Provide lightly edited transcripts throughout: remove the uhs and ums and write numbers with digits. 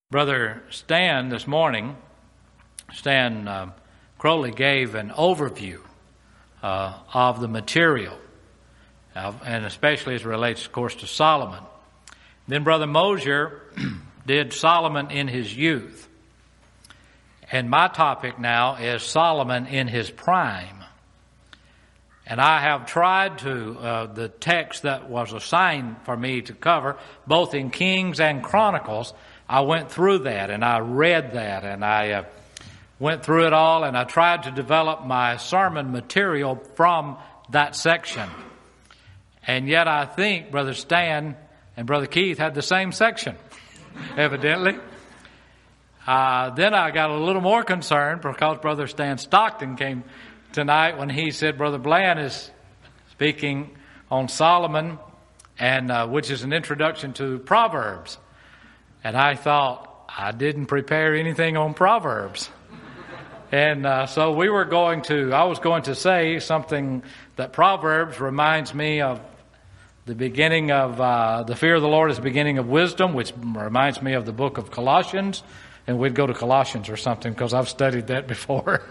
Brother Stan this morning, Stan Crowley gave an overview of the material, and especially as it relates, of course, to Solomon. Then Brother Mosier did Solomon in his youth. And my topic now is Solomon in his prime. And I have tried to, the text that was assigned for me to cover, both in Kings and Chronicles, I went through that and I read that and I went through it all and I tried to develop my sermon material from that section. And yet I think Brother Stan and Brother Keith had the same section, evidently. Then I got a little more concerned because Brother Stan Stockton came tonight when he said Brother Bland is speaking on Solomon, and which is an introduction to Proverbs. And I thought, I didn't prepare anything on Proverbs. And so I was going to say something that Proverbs reminds me of the beginning of, the fear of the Lord is the beginning of wisdom, which reminds me of the book of Colossians. And we'd go to Colossians or something because I've studied that before.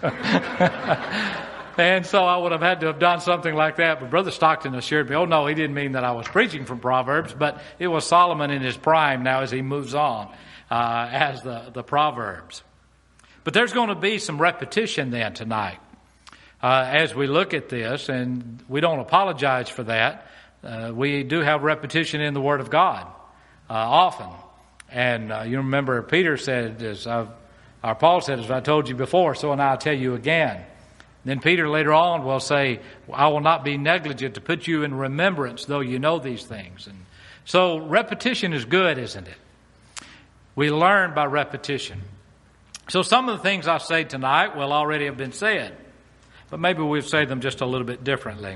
And so I would have had to have done something like that. But Brother Stockton assured me, oh no, he didn't mean that I was preaching from Proverbs, but it was Solomon in his prime now as he moves on as the Proverbs. But there's going to be some repetition then tonight as we look at this, and we don't apologize for that. We do have repetition in the Word of God often. And you remember Peter said, Paul said, as I told you before, so and I'll tell you again. Then Peter later on will say, I will not be negligent to put you in remembrance, though you know these things. And so repetition is good, isn't it? We learn by repetition. So some of the things I say tonight will already have been said, but maybe we'll say them just a little bit differently.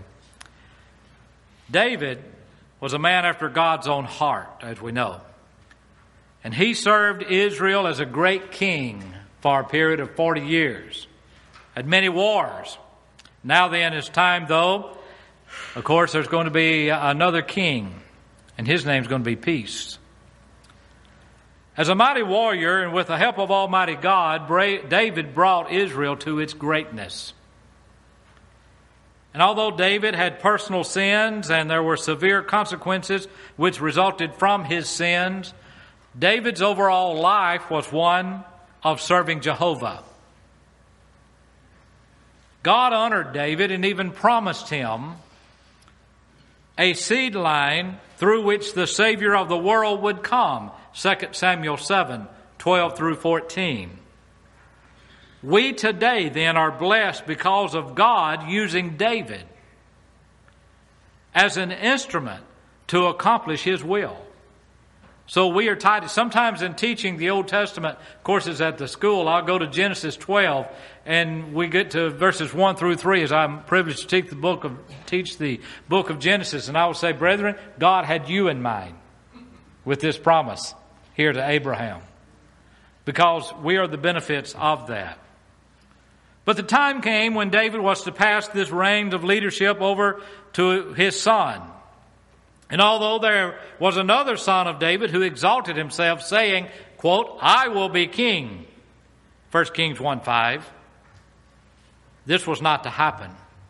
David was a man after God's own heart, as we know. And he served Israel as a great king for a period of 40 years. Had many wars. Now then, it's time, though, of course, there's going to be another king, and his name's going to be Peace. As a mighty warrior, and with the help of Almighty God, David brought Israel to its greatness. And although David had personal sins, and there were severe consequences which resulted from his sins, David's overall life was one of serving Jehovah. God honored David and even promised him a seed line through which the Savior of the world would come. 2 Samuel 7:12 through 14. We today then are blessed because of God using David as an instrument to accomplish His will. So we are tied. Sometimes in teaching the Old Testament courses at the school, I'll go to Genesis 12, and we get to verses 1 through 3 as I'm privileged to teach the book of Genesis. And I will say, brethren, God had you in mind with this promise here to Abraham, because we are the benefits of that. But the time came when David was to pass this reign of leadership over to his son. And although there was another son of David who exalted himself, saying, quote, I will be king, 1 Kings 1:5, this was not to happen.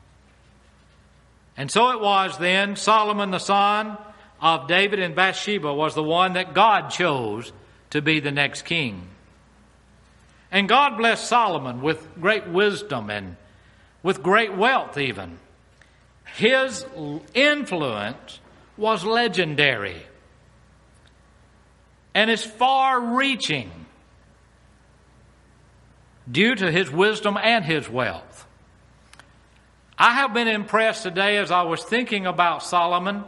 And so it was then, Solomon the son of David and Bathsheba was the one that God chose to be the next king. And God blessed Solomon with great wisdom and with great wealth even. His influence was legendary and is far-reaching due to his wisdom and his wealth. I have been impressed today as I was thinking about Solomon.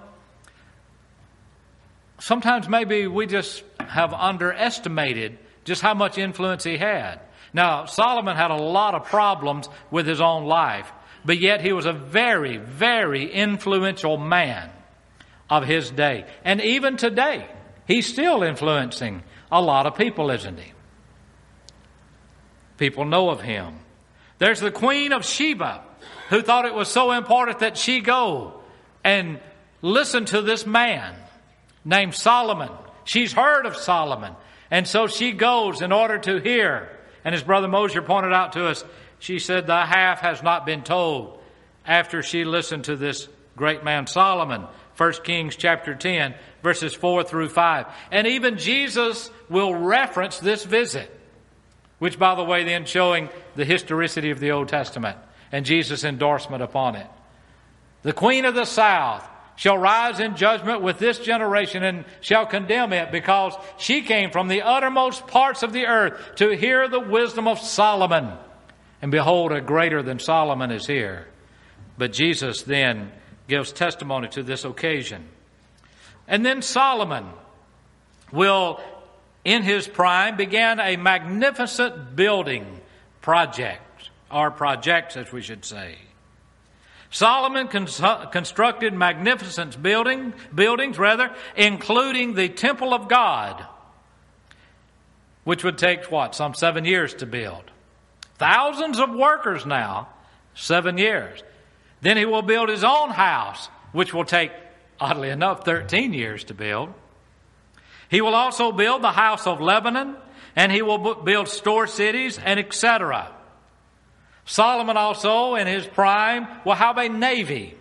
Sometimes maybe we just have underestimated just how much influence he had. Now, Solomon had a lot of problems with his own life, but yet he was a very, very influential man of his day. And even today, he's still influencing a lot of people, isn't he? People know of him. There's the Queen of Sheba, who thought it was so important that she go and listen to this man named Solomon. She's heard of Solomon, And so she goes in order to hear. And as Brother Mosier pointed out to us, she said the half has not been told after she listened to this great man Solomon. 1 Kings chapter 10, verses 4 through 5. And even Jesus will reference this visit, which, by the way, then showing the historicity of the Old Testament and Jesus' endorsement upon it. The queen of the south shall rise in judgment with this generation and shall condemn it, because she came from the uttermost parts of the earth to hear the wisdom of Solomon. And behold, a greater than Solomon is here. But Jesus then gives testimony to this occasion. And then Solomon will, in his prime, began a magnificent building project, or projects as we should say. Solomon constructed magnificent buildings, including the temple of God, which would take, some 7 years to build. Thousands of workers now, 7 years. Then he will build his own house, which will take, oddly enough, 13 years to build. He will also build the house of Lebanon, and he will build store cities, and etc. Solomon also, in his prime, will have a navy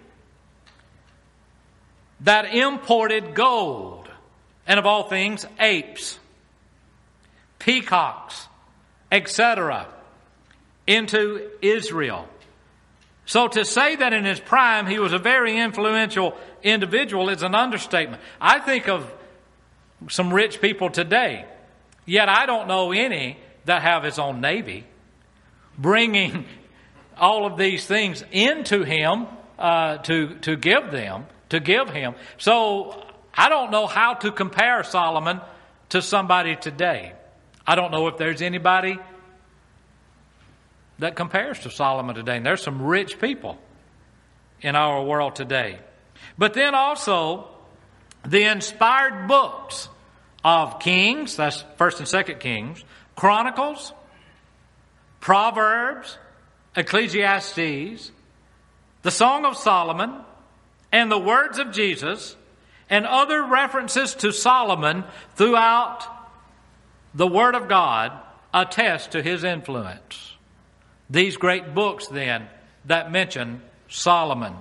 that imported gold, and of all things, apes, peacocks, etc., into Israel. So to say that in his prime he was a very influential individual is an understatement. I think of some rich people today, yet I don't know any that have his own navy, bringing all of these things into him to give him. So I don't know how to compare Solomon to somebody today. I don't know if there's anybody that compares to Solomon today. And there's some rich people in our world today. But then also the inspired books of Kings, that's 1st and 2nd Kings, Chronicles, Proverbs, Ecclesiastes, the Song of Solomon, and the words of Jesus, and other references to Solomon throughout the Word of God attest to his influence. These great books, then, that mention Solomon.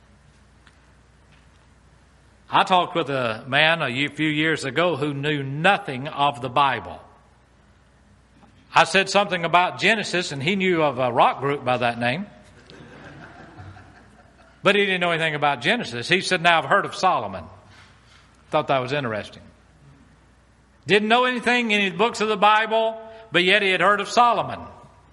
I talked with a man a few years ago who knew nothing of the Bible. I said something about Genesis, and he knew of a rock group by that name. But he didn't know anything about Genesis. He said, now I've heard of Solomon. Thought that was interesting. Didn't know anything in the books of the Bible, but yet he had heard of Solomon.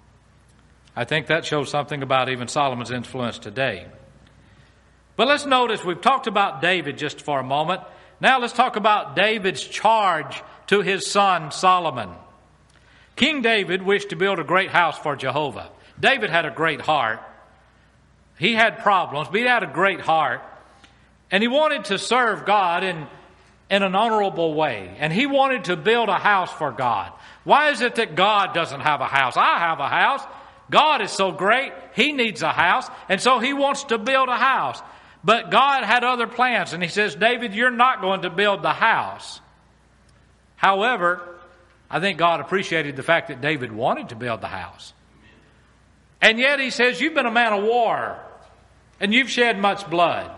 I think that shows something about even Solomon's influence today. But let's notice, we've talked about David just for a moment. Now let's talk about David's charge to his son Solomon. King David wished to build a great house for Jehovah. David had a great heart. He had problems, but he had a great heart. And he wanted to serve God in an honorable way. And he wanted to build a house for God. Why is it that God doesn't have a house? I have a house. God is so great, he needs a house, and so he wants to build a house. But God had other plans, and he says, David, you're not going to build the house. However, I think God appreciated the fact that David wanted to build the house. And yet he says, you've been a man of war, and you've shed much blood.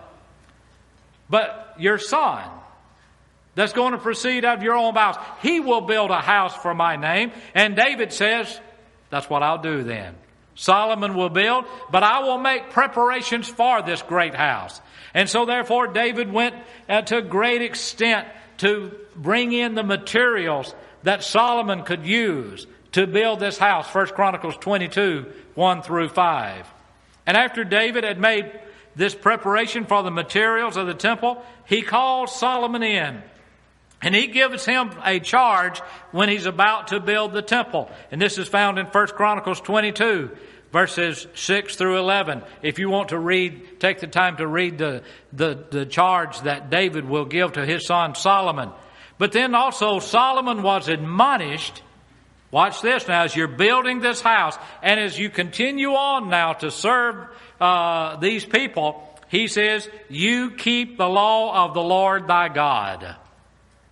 But your son, that's going to proceed out of your own bowels, he will build a house for my name. And David says, that's what I'll do then. Solomon will build, but I will make preparations for this great house. And so therefore David went to a great extent to bring in the materials that Solomon could use to build this house. 1 Chronicles 22, 1 through 5. And after David had made this preparation for the materials of the temple, he called Solomon in. And he gives him a charge when he's about to build the temple. And this is found in 1 Chronicles 22, verses 6 through 11. If you want to take the time to read the charge that David will give to his son Solomon. But then also Solomon was admonished, watch this now, as you're building this house, and as you continue on now to serve these people, he says, you keep the law of the Lord thy God.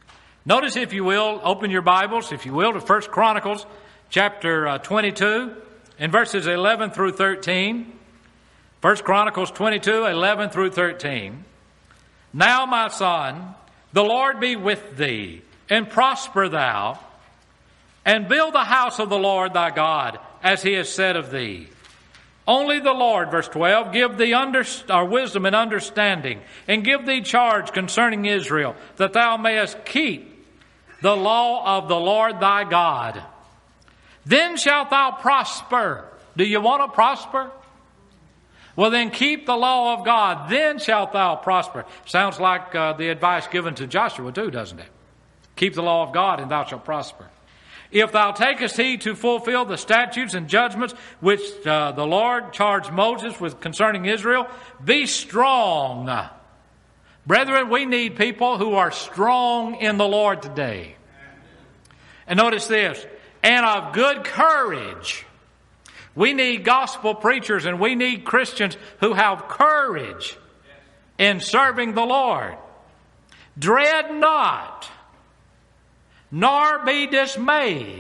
Notice, if you will, open your Bibles, if you will, to 1 Chronicles chapter 22 and verses 11 through 13. 1 Chronicles 22, 11 through 13. Now, my son, the Lord be with thee, and prosper thou, and build the house of the Lord thy God, as he has said of thee. Only the Lord, verse 12, give thee wisdom and understanding, and give thee charge concerning Israel, that thou mayest keep the law of the Lord thy God. Then shalt thou prosper. Do you want to prosper? Well, then keep the law of God. Then shalt thou prosper. Sounds like the advice given to Joshua too, doesn't it? Keep the law of God, and thou shalt prosper. If thou takest heed to fulfill the statutes and judgments which the Lord charged Moses with concerning Israel, be strong. Brethren, we need people who are strong in the Lord today. And notice this, and of good courage. We need gospel preachers, and we need Christians who have courage in serving the Lord. Dread not, nor be dismayed.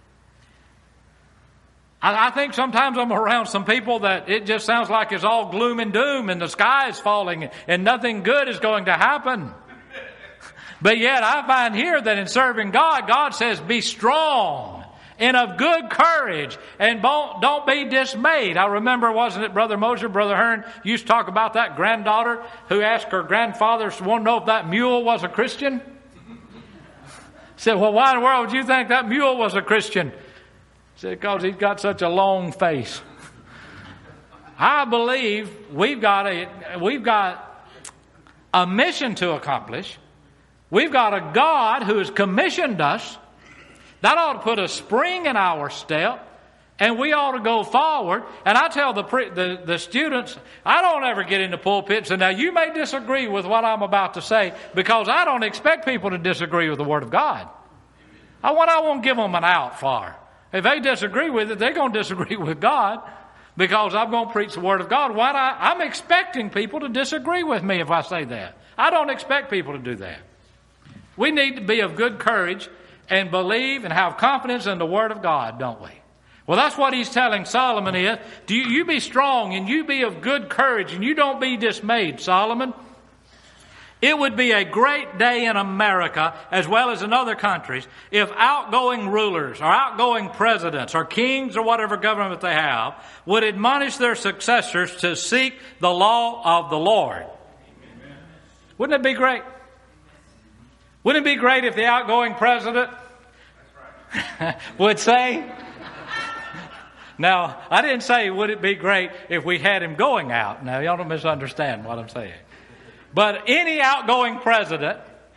I think sometimes I'm around some people that it just sounds like it's all gloom and doom and the sky is falling and nothing good is going to happen. But yet I find here that in serving God, God says, be strong and of good courage, and don't be dismayed. I remember, wasn't it Brother Moser, Brother Hearn used to talk about that granddaughter who asked her grandfather, wanted to know if that mule was a Christian? Said, well, why in the world would you think that mule was a Christian? Said, because he's got such a long face. I believe we've got a mission to accomplish. We've got a God who has commissioned us. That ought to put a spring in our step, and we ought to go forward. And I tell the students, I don't ever get in the pulpit and say, now you may disagree with what I'm about to say, because I don't expect people to disagree with the Word of God. I won't give them an out for. If they disagree with it, they're going to disagree with God, because I'm going to preach the Word of God. I'm expecting people to disagree with me if I say that. I don't expect people to do that. We need to be of good courage and believe and have confidence in the Word of God, don't we? Well, that's what he's telling Solomon is, you be strong and you be of good courage and you don't be dismayed, Solomon. It would be a great day in America, as well as in other countries, if outgoing rulers or outgoing presidents or kings or whatever government they have would admonish their successors to seek the law of the Lord. Amen. Wouldn't it be great? Wouldn't it be great if the outgoing president would say, now, I didn't say would it be great if we had him going out. Now, y'all don't misunderstand what I'm saying. But any outgoing president,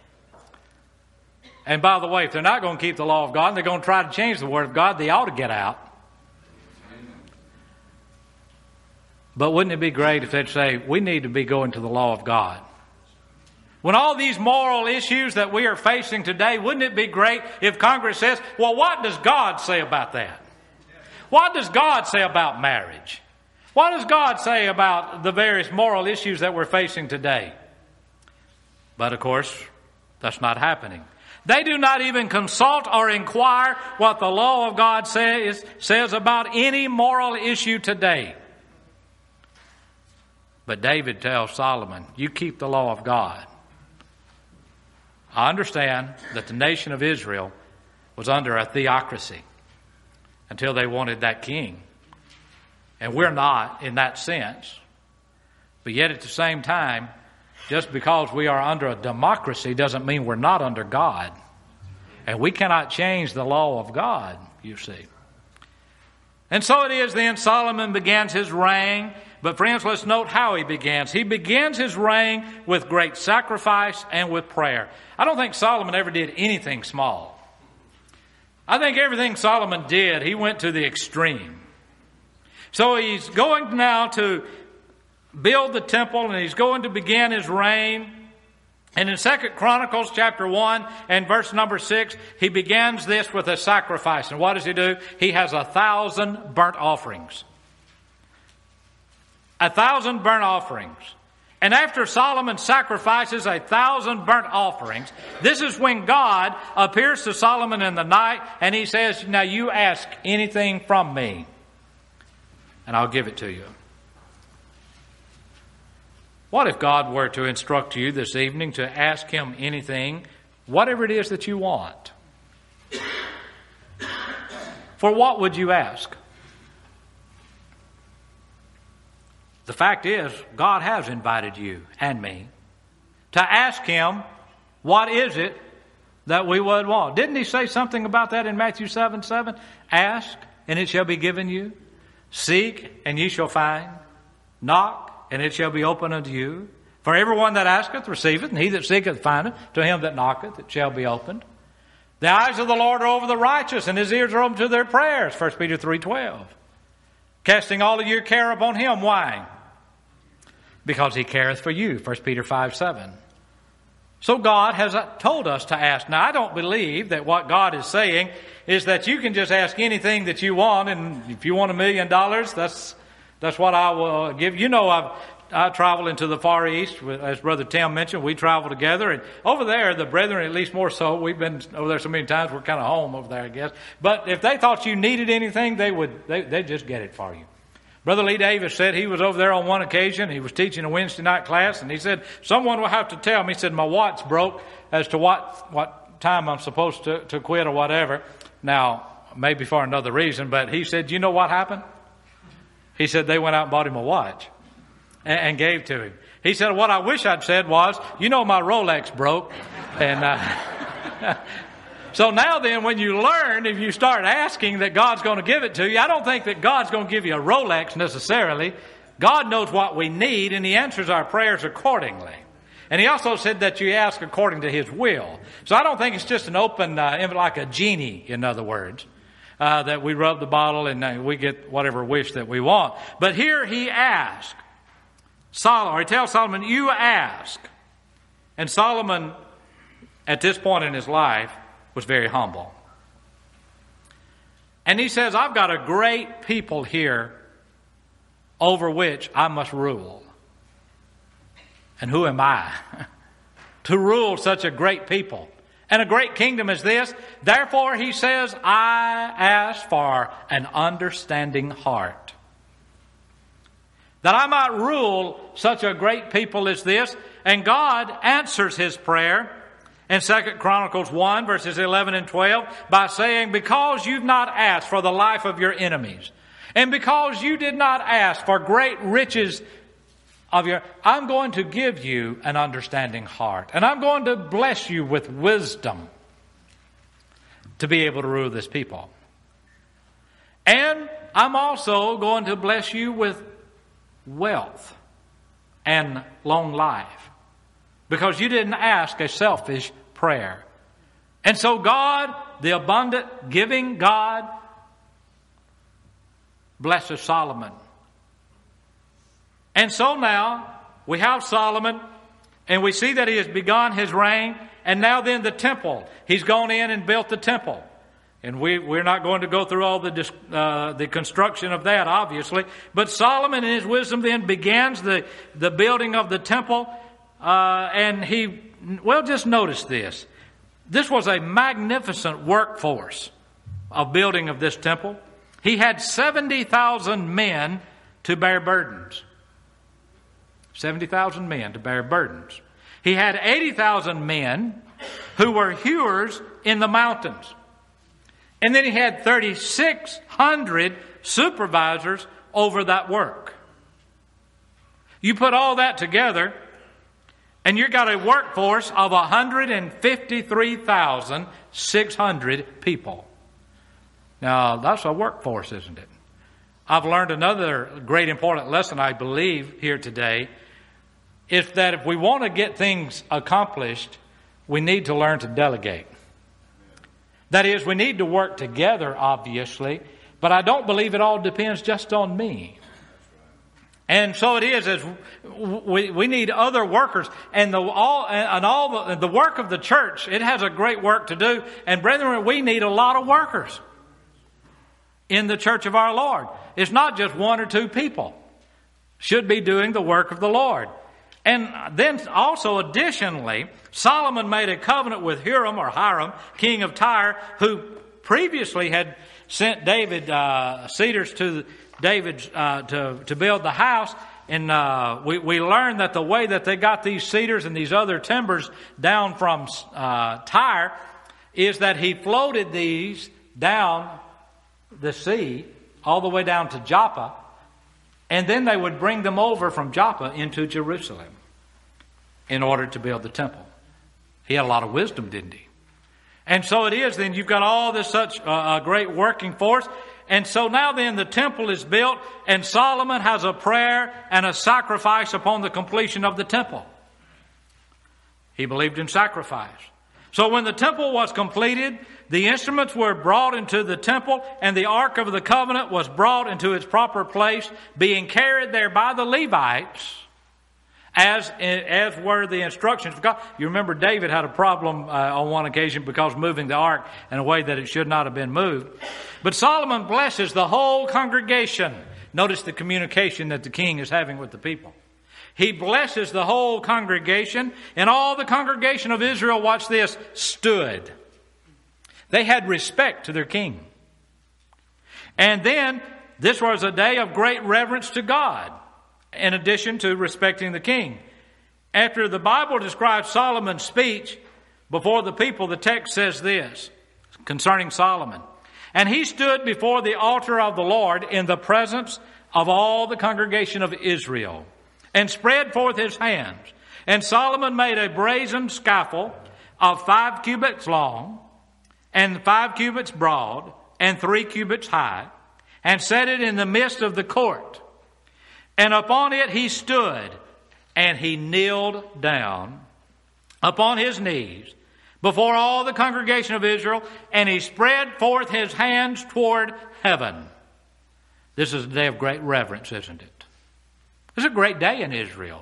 and by the way, if they're not going to keep the law of God and they're going to try to change the Word of God, they ought to get out. But wouldn't it be great if they'd say, we need to be going to the law of God? When all these moral issues that we are facing today, wouldn't it be great if Congress says, well, what does God say about that? What does God say about marriage? What does God say about the various moral issues that we're facing today? But of course, that's not happening. They do not even consult or inquire what the law of God says about any moral issue today. But David tells Solomon, you keep the law of God. I understand that the nation of Israel was under a theocracy until they wanted that king. And we're not in that sense. But yet at the same time, just because we are under a democracy doesn't mean we're not under God. And we cannot change the law of God, you see. And so it is then Solomon begins his reign. But friends, let's note how he begins. He begins his reign with great sacrifice and with prayer. I don't think Solomon ever did anything small. I think everything Solomon did, he went to the extreme. So he's going now to build the temple, and he's going to begin his reign. And in 2 Chronicles chapter 1 and verse number 6, he begins this with a sacrifice. And what does he do? He has 1,000 burnt offerings. 1,000 burnt offerings. And after Solomon sacrifices 1,000 burnt offerings, this is when God appears to Solomon in the night and he says, now you ask anything from me and I'll give it to you. What if God were to instruct you this evening to ask him anything, whatever it is that you want? For what would you ask? The fact is, God has invited you and me to ask him, what is it that we would want? Didn't he say something about that in Matthew 7:7? Ask, and it shall be given you. Seek, and ye shall find. Knock, and it shall be opened unto you. For everyone that asketh receiveth, and he that seeketh findeth. To him that knocketh it shall be opened. The eyes of the Lord are over the righteous, and his ears are open to their prayers. 1 Peter 3:12. Casting all of your care upon him. Why? Because he careth for you. 1 Peter 5:7. So God has told us to ask. Now, I don't believe that what God is saying is that you can just ask anything that you want, and if you want $1 million, that's what I will give. You know, I travel into the Far East, as Brother Tim mentioned. We travel together, and over there, the brethren, at least more so, we've been over there so many times, we're kind of home over there, I guess. But if they thought you needed anything, they'd just get it for you. Brother Lee Davis said he was over there on one occasion. He was teaching a Wednesday night class, and he said, someone will have to tell me. He said, my watch broke as to what time I'm supposed to quit or whatever. Now, maybe for another reason, but he said, you know what happened? He said they went out and bought him a watch and gave to him. He said, what I wish I'd said was, you know, my Rolex broke. And so now then, when you learn, if you start asking that God's going to give it to you, I don't think that God's going to give you a Rolex necessarily. God knows what we need, and he answers our prayers accordingly. And he also said that you ask according to his will. So I don't think it's just an open, like a genie, in other words, that we rub the bottle and we get whatever wish that we want. But here he asked Solomon, or he tells Solomon, you ask. And Solomon, at this point in his life, was very humble. And he says, I've got a great people here over which I must rule. And who am I to rule such a great people and a great kingdom as this? Therefore, he says, I ask for an understanding heart, that I might rule such a great people as this. And God answers his prayer in 2 Chronicles 1, verses 11 and 12, by saying, because you've not asked for the life of your enemies, and because you did not ask for great riches of I'm going to give you an understanding heart, and I'm going to bless you with wisdom to be able to rule this people. And I'm also going to bless you with wealth and long life, because you didn't ask a selfish prayer. And so God, the abundant giving God, blesses Solomon. And so now we have Solomon, and we see that he has begun his reign. And now then the temple. He's gone in and built the temple. And we're not going to go through all the construction of that, obviously. But Solomon in his wisdom then begins the building of the temple. And just notice this. This was a magnificent workforce of building of this temple. He had 70,000 men to bear burdens. 70,000 men to bear burdens. He had 80,000 men who were hewers in the mountains. And then he had 3,600 supervisors over that work. You put all that together, and you've got a workforce of 153,600 people. Now, that's a workforce, isn't it? I've learned another great important lesson, I believe, here today, is that if we want to get things accomplished, we need to learn to delegate. That is, we need to work together, obviously, but I don't believe it all depends just on me. And so it is, as we need other workers, and the work of the church, it has a great work to do. And brethren, we need a lot of workers in the church of our Lord. It's not just one or two people should be doing the work of the Lord. And then also additionally, Solomon made a covenant with Hiram, king of Tyre, who previously had sent David cedars to David to build the house. And we learned that the way that they got these cedars and these other timbers down from Tyre is that he floated these down the sea all the way down to Joppa, and then they would bring them over from Joppa into Jerusalem in order to build the temple. He had a lot of wisdom, didn't he? And so it is then you've got all this such great working force. And so now then the temple is built, and Solomon has a prayer and a sacrifice upon the completion of the temple. He believed in sacrifice. So when the temple was completed, the instruments were brought into the temple, and the Ark of the Covenant was brought into its proper place, being carried there by the Levites, as were the instructions of God. You remember David had a problem on one occasion because moving the ark in a way that it should not have been moved. But Solomon blesses the whole congregation. Notice the communication that the king is having with the people. He blesses the whole congregation, and all the congregation of Israel, watch this, stood. They had respect to their king. And then this was a day of great reverence to God, in addition to respecting the king. After the Bible describes Solomon's speech before the people, the text says this concerning Solomon. And he stood before the altar of the Lord in the presence of all the congregation of Israel, and spread forth his hands. And Solomon made a brazen scaffold of 5 cubits long, and 5 cubits broad, and 3 cubits high, and set it in the midst of the court. And upon it he stood, and he kneeled down upon his knees before all the congregation of Israel, and he spread forth his hands toward heaven. This is a day of great reverence, isn't it? It's a great day in Israel.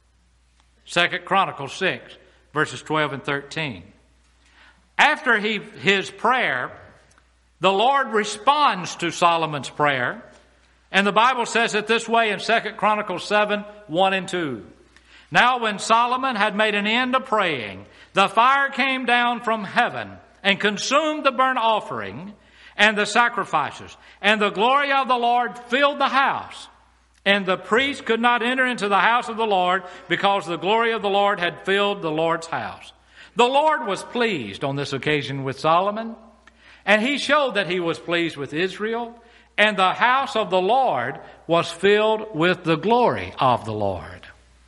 2 Chronicles 6, verses 12 and 13. After his prayer, the Lord responds to Solomon's prayer. And the Bible says it this way in 2 Chronicles 7, 1 and 2. Now when Solomon had made an end of praying, the fire came down from heaven and consumed the burnt offering and the sacrifices. And the glory of the Lord filled the house. And the priest could not enter into the house of the Lord because the glory of the Lord had filled the Lord's house. The Lord was pleased on this occasion with Solomon, and he showed that he was pleased with Israel, and the house of the Lord was filled with the glory of the Lord.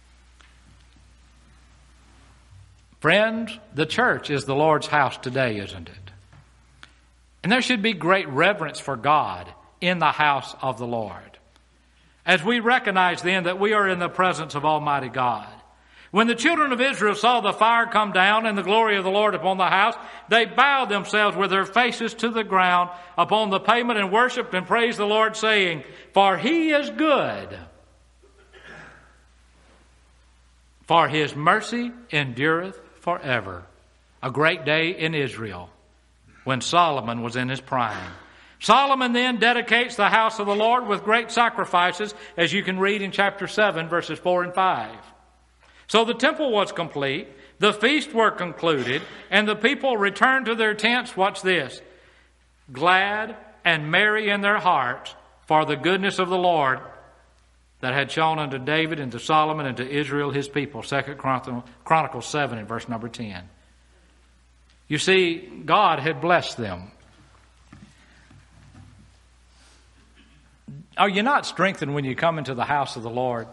Friends, the church is the Lord's house today, isn't it? And there should be great reverence for God in the house of the Lord, as we recognize then that we are in the presence of Almighty God. When the children of Israel saw the fire come down and the glory of the Lord upon the house, they bowed themselves with their faces to the ground upon the pavement and worshiped and praised the Lord, saying, For he is good, for his mercy endureth forever. A great day in Israel when Solomon was in his prime. Solomon then dedicates the house of the Lord with great sacrifices, as you can read in chapter 7, verses 4 and 5. So the temple was complete, the feasts were concluded, and the people returned to their tents, watch this, glad and merry in their hearts for the goodness of the Lord that had shown unto David and to Solomon and to Israel his people. 2 Chronicles 7 and verse number 10. You see, God had blessed them. Are you not strengthened when you come into the house of the Lord?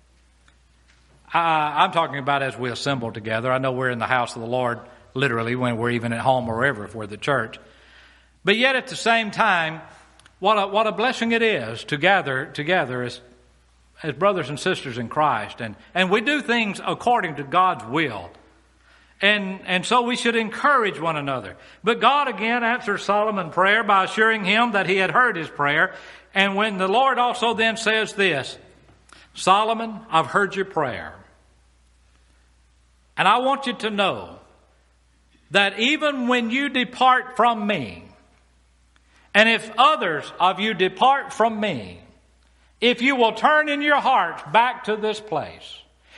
I'm talking about as we assemble together. I know we're in the house of the Lord literally when we're even at home or wherever if we're the church. But yet at the same time, what a blessing it is to gather together as brothers and sisters in Christ. And we do things according to God's will. And so we should encourage one another. But God again answers Solomon's prayer by assuring him that he had heard his prayer. And when the Lord also then says this, Solomon, I've heard your prayer. And I want you to know that even when you depart from me, and if others of you depart from me, if you will turn in your hearts back to this place,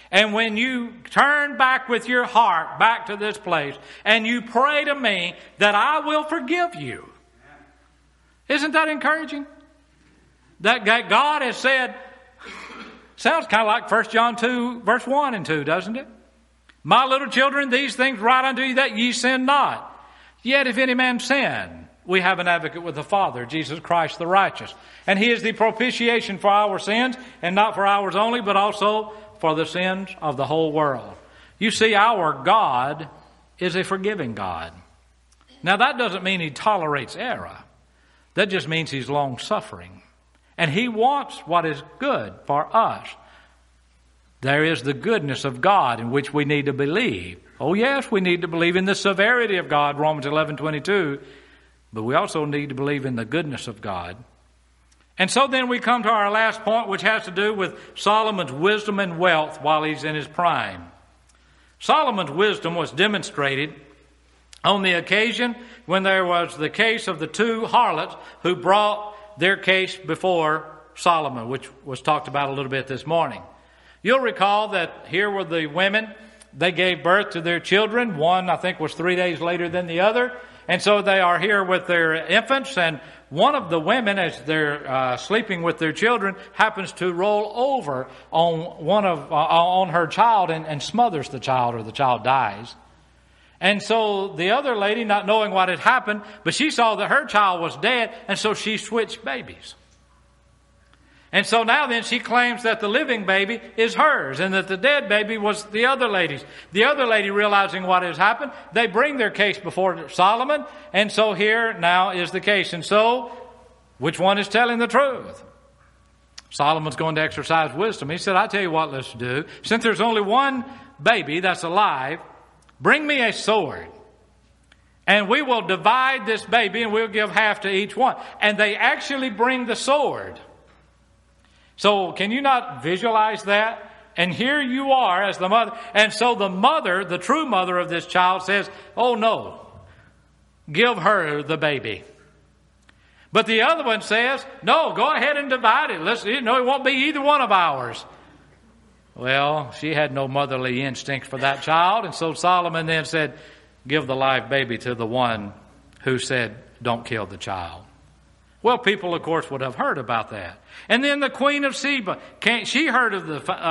And when you turn back with your heart back to this place and you pray to me, that I will forgive you. Isn't that encouraging? That God has said, sounds kind of like 1 John 2, verse 1 and 2, doesn't it? My little children, these things write unto you that ye sin not. Yet if any man sin, we have an advocate with the Father, Jesus Christ the righteous. And he is the propitiation for our sins, and not for ours only, but also for the sins of the whole world. You see, our God is a forgiving God. Now that doesn't mean he tolerates error. That just means he's long-suffering. And he wants what is good for us. There is the goodness of God in which we need to believe. Oh yes, we need to believe in the severity of God, Romans 11:22. But we also need to believe in the goodness of God. And so then we come to our last point, which has to do with Solomon's wisdom and wealth while he's in his prime. Solomon's wisdom was demonstrated on the occasion when there was the case of the two harlots who brought their case before Solomon, which was talked about a little bit this morning. You'll recall that here were the women. They gave birth to their children. One, I think, was 3 days later than the other. And so they are here with their infants, and one of the women, as they're sleeping with their children, happens to roll over on her child and smothers the child, or the child dies. And so the other lady, not knowing what had happened, but she saw that her child was dead, and so she switched babies. And so now then she claims that the living baby is hers and that the dead baby was the other lady's. The other lady, realizing what has happened, they bring their case before Solomon. And so here now is the case. And so, which one is telling the truth? Solomon's going to exercise wisdom. He said, I tell you what, let's do. Since there's only one baby that's alive, bring me a sword. And we will divide this baby and we'll give half to each one. And they actually bring the sword. So can you not visualize that? And here you are as the mother. And so the mother, the true mother of this child, says, oh no, give her the baby. But the other one says, no, go ahead and divide it. It won't be either one of ours. Well, she had no motherly instinct for that child. And so Solomon then said, give the live baby to the one who said, don't kill the child. Well, people, of course, would have heard about that. And then the Queen of Sheba, she heard of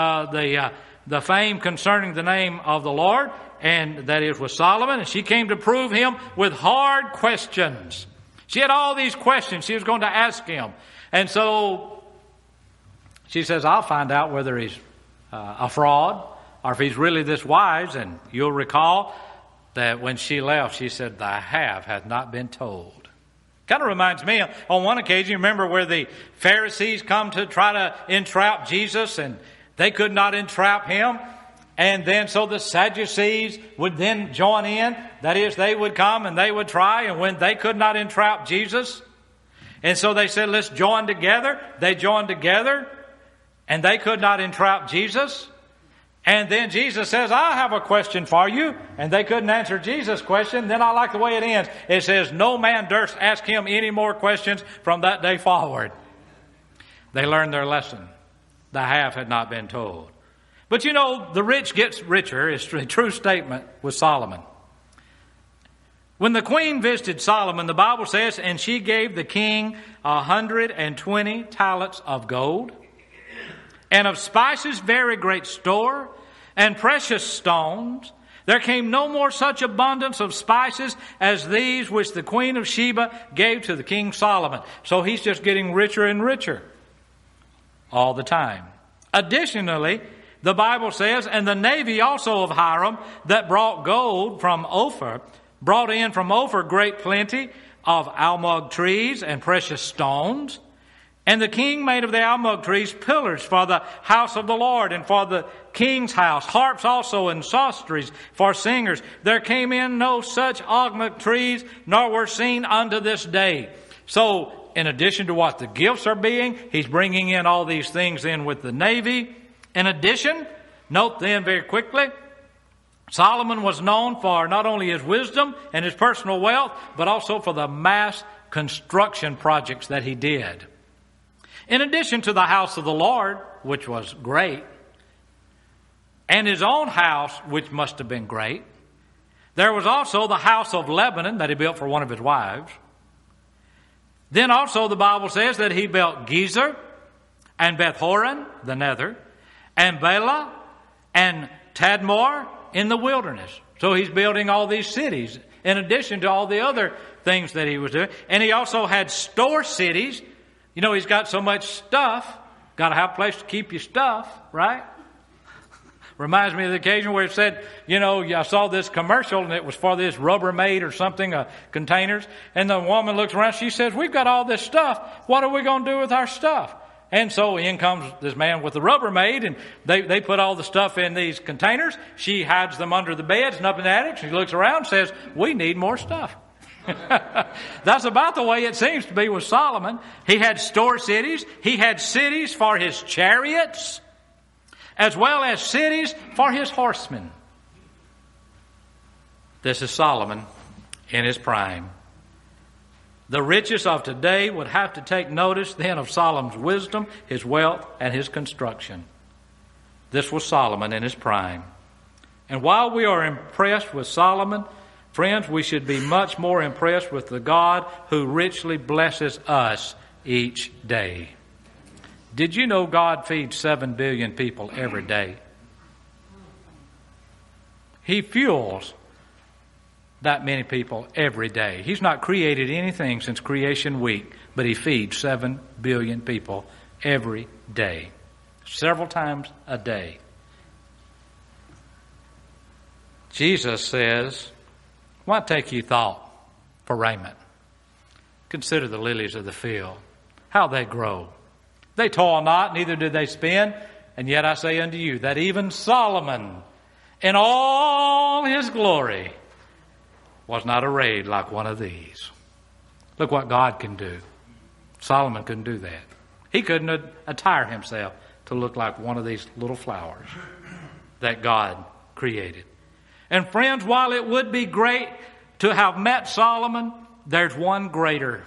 the fame concerning the name of the Lord, and that is with Solomon, and she came to prove him with hard questions. She had all these questions she was going to ask him. And so she says, I'll find out whether he's a fraud or if he's really this wise. And you'll recall that when she left, she said, the half hath not been told. Kind of reminds me, on one occasion, you remember where the Pharisees come to try to entrap Jesus, and they could not entrap him. And then so the Sadducees would then join in. That is, they would come and they would try, and when they could not entrap Jesus, and so they said, let's join together. They joined together, and they could not entrap Jesus. And then Jesus says, I have a question for you. And they couldn't answer Jesus' question. Then I like the way it ends. It says, no man durst ask him any more questions from that day forward. They learned their lesson. The half had not been told. But you know, the rich gets richer is a true statement with Solomon. When the queen visited Solomon, the Bible says, and she gave the king 120 talents of gold, and of spices very great store, and precious stones. There came no more such abundance of spices as these which the Queen of Sheba gave to the King Solomon. So he's just getting richer and richer all the time. Additionally, the Bible says, and the navy also of Hiram that brought gold from Ophir, brought in from Ophir great plenty of almug trees and precious stones. And the king made of the almug trees pillars for the house of the Lord and for the king's house, harps also and psalteries for singers. There came in no such almug trees, nor were seen unto this day. So, in addition to what the gifts are being, he's bringing in all these things in with the navy. In addition, note then very quickly, Solomon was known for not only his wisdom and his personal wealth, but also for the mass construction projects that he did. In addition to the house of the Lord, which was great, and his own house, which must have been great. There was also the house of Lebanon that he built for one of his wives. Then also the Bible says that he built Gezer and Beth-horon, the nether, and Bela and Tadmor in the wilderness. So he's building all these cities in addition to all the other things that he was doing. And he also had store cities. You know, he's got so much stuff. Got to have a place to keep your stuff, right? Reminds me of the occasion where it said, you know, I saw this commercial and it was for this Rubbermaid or something, containers. And the woman looks around. She says, we've got all this stuff. What are we going to do with our stuff? And so in comes this man with the Rubbermaid, and they put all the stuff in these containers. She hides them under the beds and up in the attic. She looks around and says, we need more stuff. That's about the way it seems to be with Solomon. He had store cities. He had cities for his chariots, as well as cities for his horsemen. This is Solomon in his prime. The richest of today would have to take notice then of Solomon's wisdom, his wealth, and his construction. This was Solomon in his prime. And while we are impressed with Solomon, friends, we should be much more impressed with the God who richly blesses us each day. Did you know God feeds 7 billion people every day? He fuels that many people every day. He's not created anything since creation week, but he feeds 7 billion people every day, several times a day. Jesus says, why take ye thought for raiment? Consider the lilies of the field, how they grow. They toil not, neither do they spin. And yet I say unto you that even Solomon in all his glory was not arrayed like one of these. Look what God can do. Solomon couldn't do that. He couldn't attire himself to look like one of these little flowers that God created. And friends, while it would be great to have met Solomon, there's one greater.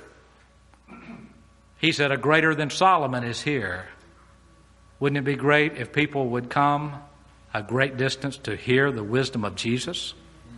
He said, a greater than Solomon is here. Wouldn't it be great if people would come a great distance to hear the wisdom of Jesus?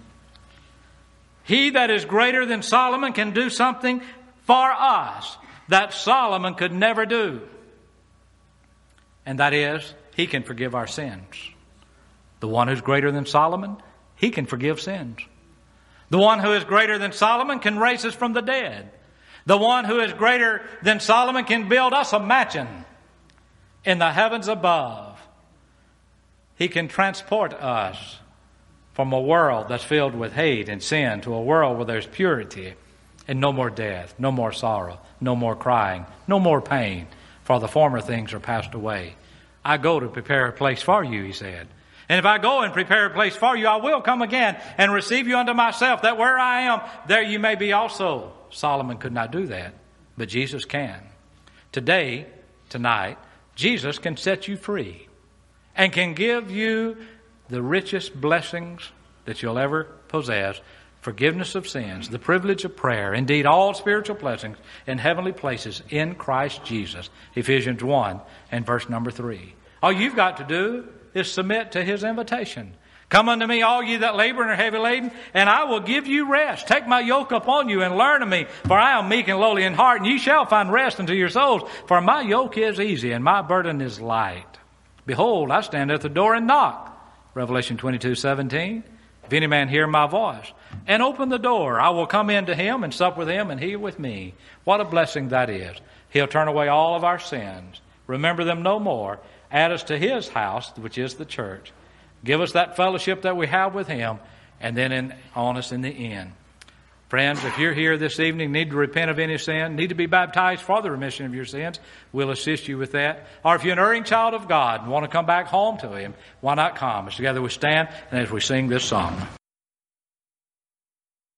He that is greater than Solomon can do something for us that Solomon could never do. And that is, he can forgive our sins. The one who's greater than Solomon, he can forgive sins. The one who is greater than Solomon can raise us from the dead. The one who is greater than Solomon can build us a mansion in the heavens above. He can transport us from a world that's filled with hate and sin to a world where there's purity and no more death, no more sorrow, no more crying, no more pain, for the former things are passed away. I go to prepare a place for you, he said. And if I go and prepare a place for you, I will come again and receive you unto myself, that where I am, there you may be also. Solomon could not do that, but Jesus can. Today, tonight, Jesus can set you free and can give you the richest blessings that you'll ever possess, forgiveness of sins, the privilege of prayer, indeed all spiritual blessings in heavenly places in Christ Jesus. Ephesians 1 and verse number 3. All you've got to do is submit to his invitation. Come unto me, all ye that labor and are heavy laden, and I will give you rest. Take my yoke upon you and learn of me, for I am meek and lowly in heart, and ye shall find rest unto your souls. For my yoke is easy and my burden is light. Behold, I stand at the door and knock. Revelation 22:17. If any man hear my voice and open the door, I will come in to him and sup with him and he with me. What a blessing that is. He'll turn away all of our sins, remember them no more, add us to his house, which is the church. Give us that fellowship that we have with him, and then on us in the end. Friends, if you're here this evening, need to repent of any sin, need to be baptized for the remission of your sins, we'll assist you with that. Or if you're an erring child of God and want to come back home to him, why not come? As together we stand and as we sing this song.